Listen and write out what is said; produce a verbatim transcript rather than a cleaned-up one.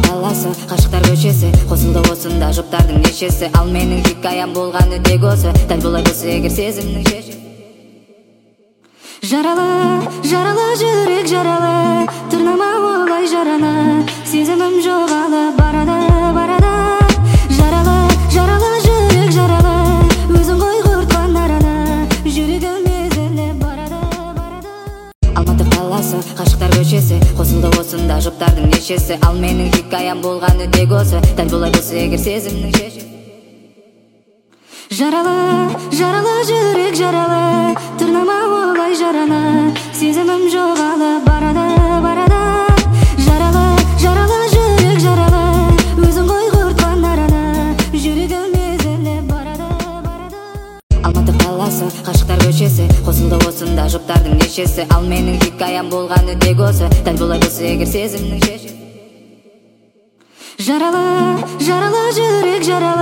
қаласы, ғашықтар көшесі, қосылды осында жұптардың нешесі. Ал менің хикаям болғаны тек осы, дәл болай болса егер сезімнің шешесі. Жаралы, жаралы жүрек жаралы, тырнама олай жараны, сезімім жоғалы барады, барады. Жаралы, жаралы жүрек жаралы, өзің ғой құртқан араны, жүрегім езіліп барады, барады. Алматы қаласы, ғашықтар көшесі, қосылды осында жұптардың нешесі. Ал менің хикаям болғаны тек осы, дәл болай болса егер сезімнің шешесі. Жаралы, жаралы жүрек жаралы, тырнама олай жараны, сезімім жоғалы барады, барады. Жаралы, жаралы жүрек жаралы, өзің ғой құртқан араны, жүрегім езіліп барады, барады. Алматы қаласы, ғашықтар көшесі, қосылды осында жұптардың нешесі. Ал менің хикаям болғаны тек осы, дәл болай болса егер сезімнің шешесі. Жаралы, жаралы жүрек жаралы.